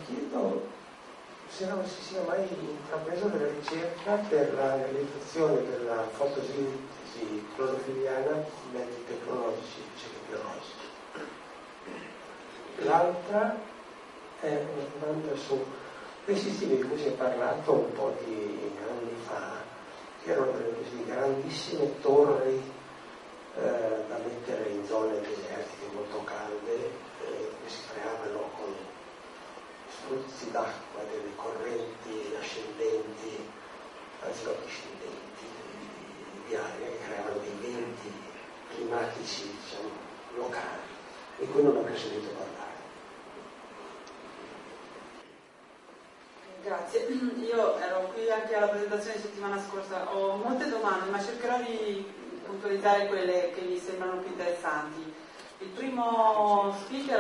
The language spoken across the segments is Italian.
chiedo se non si sia mai intrapreso della ricerca per la realizzazione della fotosintesi clorofiliana con mezzi tecnologici invece che biologici. L'altra è una domanda su quei sistemi di cui si è parlato un po' di anni fa, che erano delle grandissime torri da mettere in zone desertiche molto calde, che si creavano con spruzzi d'acqua, delle correnti ascendenti, anzi no, discendenti di aria, che creavano dei venti climatici, diciamo, locali, di cui non avrei sentito parlare. Grazie, io ero qui anche alla presentazione di settimana scorsa, ho molte domande ma cercherò di puntualizzare quelle che mi sembrano più interessanti. Il primo speaker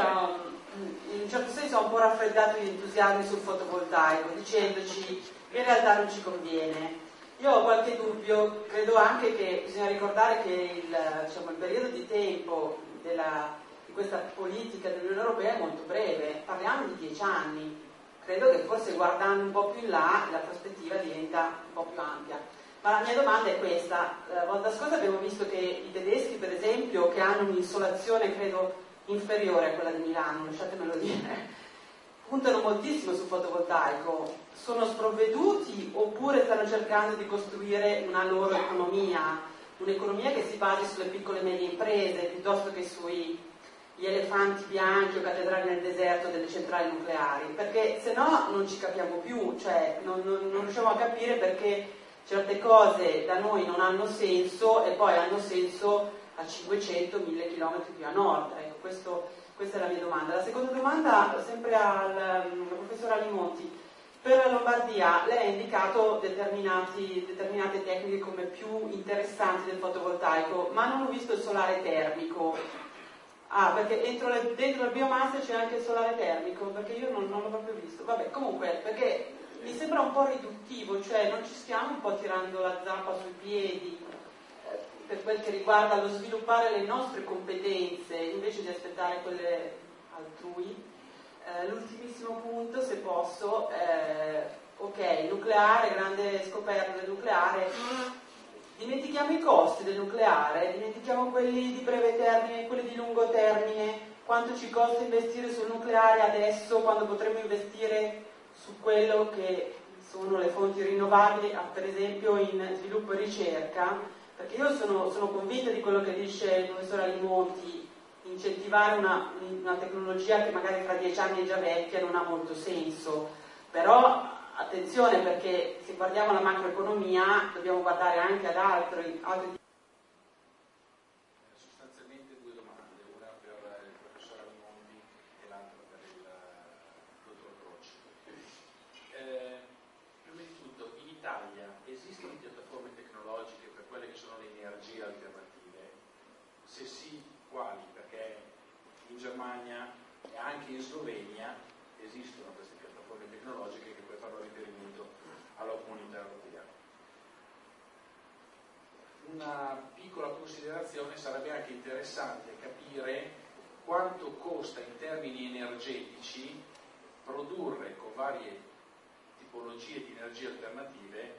in un certo senso ha un po' raffreddato gli entusiasmi sul fotovoltaico dicendoci che in realtà non ci conviene. Io ho qualche dubbio, credo anche che bisogna ricordare che il periodo di tempo di questa politica dell'Unione Europea è molto breve, parliamo di 10 anni. Credo che forse guardando un po' più in là la prospettiva diventa un po' più ampia. Ma la mia domanda è questa. La volta scorsa abbiamo visto che i tedeschi, per esempio, che hanno un'insolazione credo inferiore a quella di Milano, lasciatemelo dire, puntano moltissimo sul fotovoltaico. Sono sprovveduti oppure stanno cercando di costruire una loro economia? Un'economia che si basi sulle piccole e medie imprese piuttosto che sui gli elefanti bianchi o cattedrali nel deserto delle centrali nucleari, perché se no non ci capiamo più, cioè non riusciamo a capire perché certe cose da noi non hanno senso e poi hanno senso a 500-1000 km più a nord. Ecco, questa è la mia domanda. La seconda domanda, sempre al professor Alimonti. Per la Lombardia lei ha indicato determinate tecniche come più interessanti del fotovoltaico, ma non ho visto il solare termico. Ah, perché dentro la biomassa c'è anche il solare termico, perché io non l'ho proprio visto. Vabbè, comunque, perché mi sembra un po' riduttivo, cioè non ci stiamo un po' tirando la zappa sui piedi per quel che riguarda lo sviluppare le nostre competenze invece di aspettare quelle altrui. L'ultimissimo punto, se posso, ok, nucleare, grande scoperta del nucleare. Dimentichiamo i costi del nucleare, dimentichiamo quelli di breve termine, quelli di lungo termine, quanto ci costa investire sul nucleare adesso quando potremmo investire su quello che sono le fonti rinnovabili, per esempio in sviluppo e ricerca, perché io sono convinta di quello che dice il professor Alimonti, incentivare una tecnologia che magari fra 10 anni è già vecchia non ha molto senso, però attenzione, perché se guardiamo la macroeconomia dobbiamo guardare anche ad altri. Sostanzialmente due domande, una per il professor Alimonti e l'altra per il dottor Croci. Prima di tutto, in Italia esistono piattaforme tecnologiche per quelle che sono le energie alternative? Se sì, quali? Perché in Germania e anche in Slovenia esistono queste piattaforme tecnologiche che poi fanno riferimento alla comunità europea. Una piccola considerazione: sarebbe anche interessante capire quanto costa in termini energetici produrre con varie tipologie di energie alternative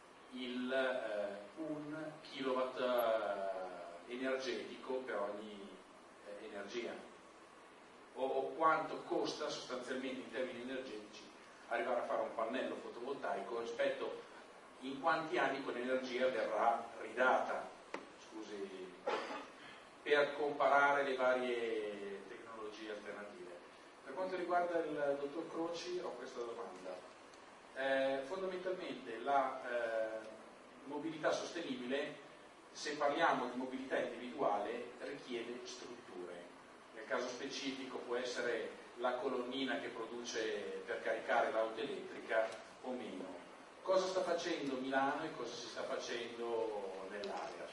un kilowatt energetico per ogni energia, o quanto costa sostanzialmente in termini energetici arrivare a fare un pannello fotovoltaico rispetto in quanti anni quell'energia verrà ridata, scusi, per comparare le varie tecnologie alternative. Per quanto riguarda il dottor Croci ho questa domanda. Fondamentalmente la mobilità sostenibile, se parliamo di mobilità individuale, richiede strutture. Nel caso specifico può essere la colonnina che produce per caricare l'auto elettrica o meno. Cosa sta facendo Milano e cosa si sta facendo nell'area?